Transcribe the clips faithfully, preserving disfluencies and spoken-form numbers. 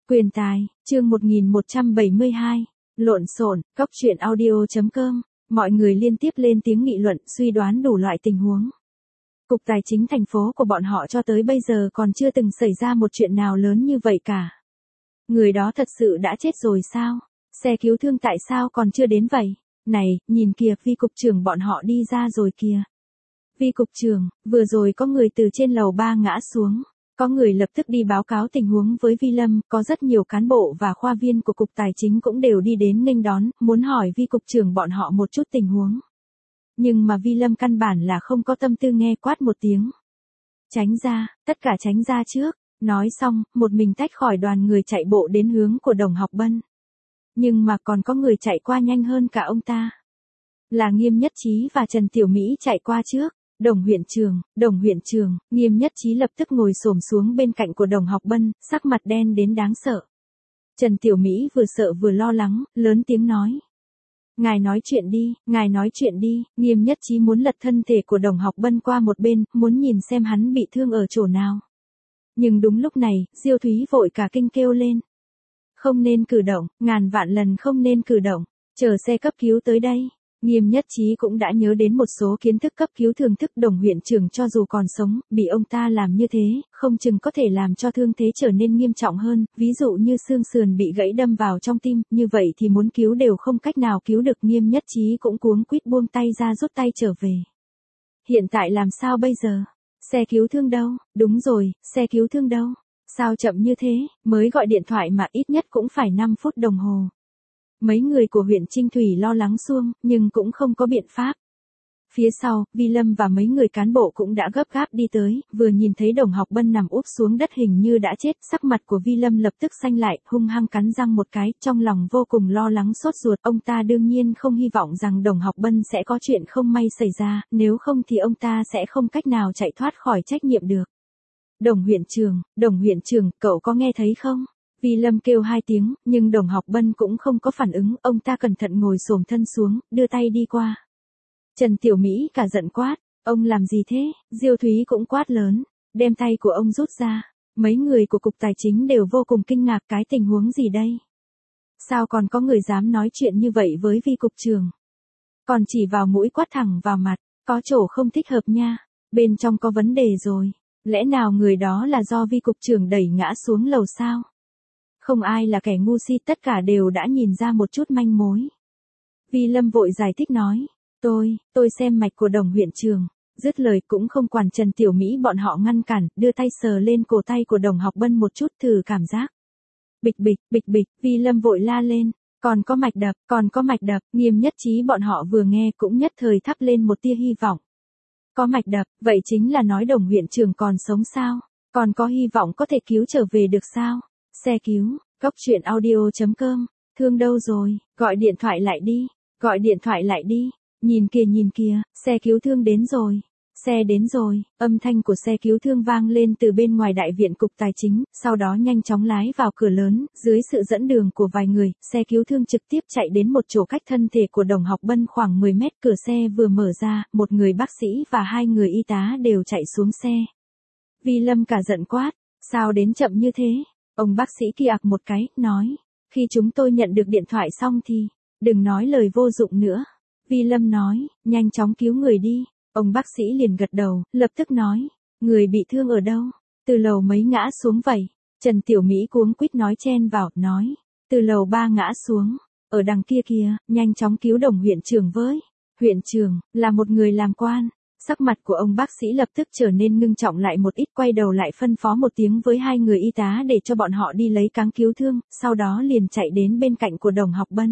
Quyền tài, chương một nghìn một trăm bảy mươi hai, lộn xộn, cóc truyện audio chấm com, mọi người liên tiếp lên tiếng nghị luận, suy đoán đủ loại tình huống. Cục Tài chính thành phố của bọn họ cho tới bây giờ còn chưa từng xảy ra một chuyện nào lớn như vậy cả. Người đó thật sự đã chết rồi sao? Xe cứu thương tại sao còn chưa đến vậy? Này, nhìn kìa, Vi cục trưởng bọn họ đi ra rồi kìa. Vi cục trưởng, vừa rồi có người từ trên lầu ba ngã xuống. Có người lập tức đi báo cáo tình huống với Vi Lâm, có rất nhiều cán bộ và khoa viên của Cục Tài chính cũng đều đi đến nghênh đón, muốn hỏi Vi cục trưởng bọn họ một chút tình huống. Nhưng mà Vi Lâm căn bản là không có tâm tư nghe, quát một tiếng. Tránh ra, tất cả tránh ra trước. Nói xong, một mình tách khỏi đoàn người chạy bộ đến hướng của Đồng Học Bân. Nhưng mà còn có người chạy qua nhanh hơn cả ông ta. Là Nghiêm Nhất Chí và Trần Tiểu Mỹ chạy qua trước. Đồng huyện trường, đồng huyện trường, Nghiêm Nhất Chí lập tức ngồi xổm xuống bên cạnh của Đồng Học Bân, sắc mặt đen đến đáng sợ. Trần Tiểu Mỹ vừa sợ vừa lo lắng, lớn tiếng nói. Ngài nói chuyện đi, ngài nói chuyện đi, Nghiêm Nhất Chí muốn lật thân thể của Đồng Học Bân qua một bên, muốn nhìn xem hắn bị thương ở chỗ nào. Nhưng đúng lúc này, Diêu Thúy vội cả kinh kêu lên. Không nên cử động, ngàn vạn lần không nên cử động, chờ xe cấp cứu tới đây. Nghiêm Nhất Chí cũng đã nhớ đến một số kiến thức cấp cứu thường thức. Đồng huyện trưởng cho dù còn sống, bị ông ta làm như thế, không chừng có thể làm cho thương thế trở nên nghiêm trọng hơn, ví dụ như xương sườn bị gãy đâm vào trong tim, như vậy thì muốn cứu đều không cách nào cứu được. Nghiêm Nhất Chí cũng cuống quýt buông tay ra, rút tay trở về. Hiện tại làm sao bây giờ? Xe cứu thương đâu? Đúng rồi, xe cứu thương đâu? Sao chậm như thế, mới gọi điện thoại mà ít nhất cũng phải năm phút đồng hồ. Mấy người của huyện Trinh Thủy lo lắng xuông, nhưng cũng không có biện pháp. Phía sau, Vi Lâm và mấy người cán bộ cũng đã gấp gáp đi tới, vừa nhìn thấy Đồng Học Bân nằm úp xuống đất hình như đã chết, sắc mặt của Vi Lâm lập tức xanh lại, hung hăng cắn răng một cái, trong lòng vô cùng lo lắng sốt ruột. Ông ta đương nhiên không hy vọng rằng Đồng Học Bân sẽ có chuyện không may xảy ra, nếu không thì ông ta sẽ không cách nào chạy thoát khỏi trách nhiệm được. Đồng huyện trưởng, Đồng huyện trưởng, cậu có nghe thấy không? Vi Lâm kêu hai tiếng, nhưng Đồng Học Bân cũng không có phản ứng, ông ta cẩn thận ngồi xổm thân xuống, đưa tay đi qua. Trần Tiểu Mỹ cả giận quát, ông làm gì thế? Diêu Thúy cũng quát lớn, đem tay của ông rút ra. Mấy người của Cục Tài chính đều vô cùng kinh ngạc, cái tình huống gì đây? Sao còn có người dám nói chuyện như vậy với Vi cục trưởng? Còn chỉ vào mũi quát thẳng vào mặt, có chỗ không thích hợp nha, bên trong có vấn đề rồi. Lẽ nào người đó là do Vi cục trưởng đẩy ngã xuống lầu sao? Không ai là kẻ ngu si, tất cả đều đã nhìn ra một chút manh mối. Vi Lâm vội giải thích nói, tôi, tôi xem mạch của Đồng huyện trường. Dứt lời cũng không quản Trần Tiểu Mỹ bọn họ ngăn cản, đưa tay sờ lên cổ tay của Đồng Học Bân một chút thử cảm giác. Bịch bịch, bịch bịch, Vi Lâm vội la lên, còn có mạch đập, còn có mạch đập. Nghiêm Nhất Chí bọn họ vừa nghe cũng nhất thời thắp lên một tia hy vọng. Có mạch đập, vậy chính là nói Đồng huyện trường còn sống sao? Còn có hy vọng có thể cứu trở về được sao? Xe cứu, cóc truyện audio chấm com, thương đâu rồi, gọi điện thoại lại đi, gọi điện thoại lại đi, nhìn kìa nhìn kìa, xe cứu thương đến rồi, xe đến rồi, âm thanh của xe cứu thương vang lên từ bên ngoài đại viện Cục Tài chính, sau đó nhanh chóng lái vào cửa lớn, dưới sự dẫn đường của vài người, xe cứu thương trực tiếp chạy đến một chỗ cách thân thể của Đồng Học Bân khoảng mười mét, cửa xe vừa mở ra, một người bác sĩ và hai người y tá đều chạy xuống xe. Vi Lâm cả giận quát, sao đến chậm như thế? Ông bác sĩ kia ặc một cái, nói, khi chúng tôi nhận được điện thoại xong thì, đừng nói lời vô dụng nữa. Vi Lâm nói, nhanh chóng cứu người đi. Ông bác sĩ liền gật đầu, lập tức nói, người bị thương ở đâu? Từ lầu mấy ngã xuống vậy? Trần Tiểu Mỹ cuống quýt nói chen vào, nói, từ lầu ba ngã xuống, ở đằng kia kia, nhanh chóng cứu Đồng huyện trưởng với. Huyện trưởng, là một người làm quan. Sắc mặt của ông bác sĩ lập tức trở nên ngưng trọng lại một ít, quay đầu lại phân phó một tiếng với hai người y tá để cho bọn họ đi lấy cáng cứu thương, sau đó liền chạy đến bên cạnh của Đồng Học Bân.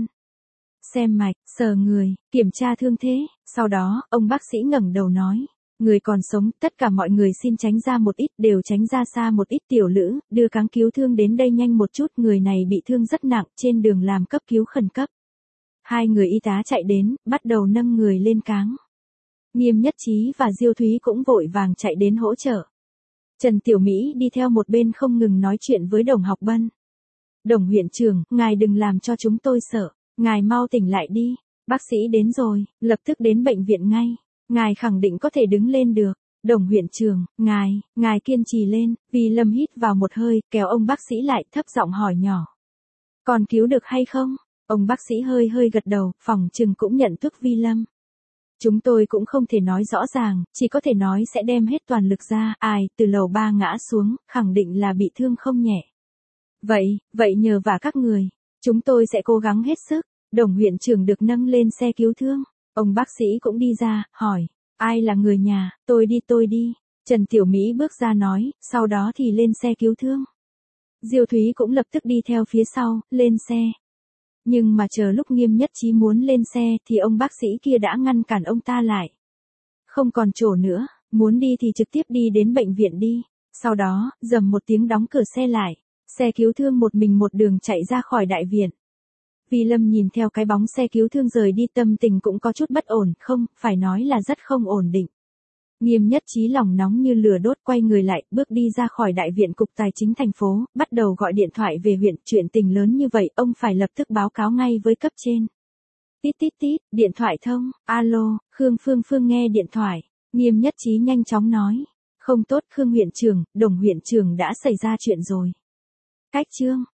Xem mạch, sờ người, kiểm tra thương thế, sau đó, ông bác sĩ ngẩng đầu nói, người còn sống, tất cả mọi người xin tránh ra một ít, đều tránh ra xa một ít. Tiểu Lữ, đưa cáng cứu thương đến đây nhanh một chút, người này bị thương rất nặng, trên đường làm cấp cứu khẩn cấp. Hai người y tá chạy đến, bắt đầu nâng người lên cáng. Nghiêm Nhất Chí và Diêu Thúy cũng vội vàng chạy đến hỗ trợ. Trần Tiểu Mỹ đi theo một bên không ngừng nói chuyện với Đồng Học Bân. Đồng huyện trưởng, ngài đừng làm cho chúng tôi sợ, ngài mau tỉnh lại đi, bác sĩ đến rồi, lập tức đến bệnh viện ngay, ngài khẳng định có thể đứng lên được. Đồng huyện trưởng, ngài, ngài kiên trì lên, Vi Lâm hít vào một hơi, kéo ông bác sĩ lại, thấp giọng hỏi nhỏ. Còn cứu được hay không? Ông bác sĩ hơi hơi gật đầu, phòng trừng cũng nhận thức Vi Lâm. Chúng tôi cũng không thể nói rõ ràng, chỉ có thể nói sẽ đem hết toàn lực ra, ai, từ lầu ba ngã xuống, khẳng định là bị thương không nhẹ. Vậy, vậy nhờ vả các người, chúng tôi sẽ cố gắng hết sức. Đồng huyện trưởng được nâng lên xe cứu thương, ông bác sĩ cũng đi ra, hỏi, ai là người nhà, tôi đi tôi đi. Trần Tiểu Mỹ bước ra nói, sau đó thì lên xe cứu thương. Diêu Thúy cũng lập tức đi theo phía sau, lên xe. Nhưng mà chờ lúc Nghiêm Nhất Chí muốn lên xe thì ông bác sĩ kia đã ngăn cản ông ta lại. Không còn chỗ nữa, muốn đi thì trực tiếp đi đến bệnh viện đi. Sau đó, rầm một tiếng đóng cửa xe lại. Xe cứu thương một mình một đường chạy ra khỏi đại viện. Vi Lâm nhìn theo cái bóng xe cứu thương rời đi, tâm tình cũng có chút bất ổn, không, phải nói là rất không ổn định. Nghiêm Nhất Chí lòng nóng như lửa đốt, quay người lại, bước đi ra khỏi đại viện Cục Tài chính thành phố, bắt đầu gọi điện thoại về huyện, chuyện tình lớn như vậy, ông phải lập tức báo cáo ngay với cấp trên. Tít tít tít, điện thoại thông, alo, Khương Phương Phương nghe điện thoại, Nghiêm Nhất Chí nhanh chóng nói, không tốt Khương huyện trưởng, Đồng huyện trưởng đã xảy ra chuyện rồi. Cách chương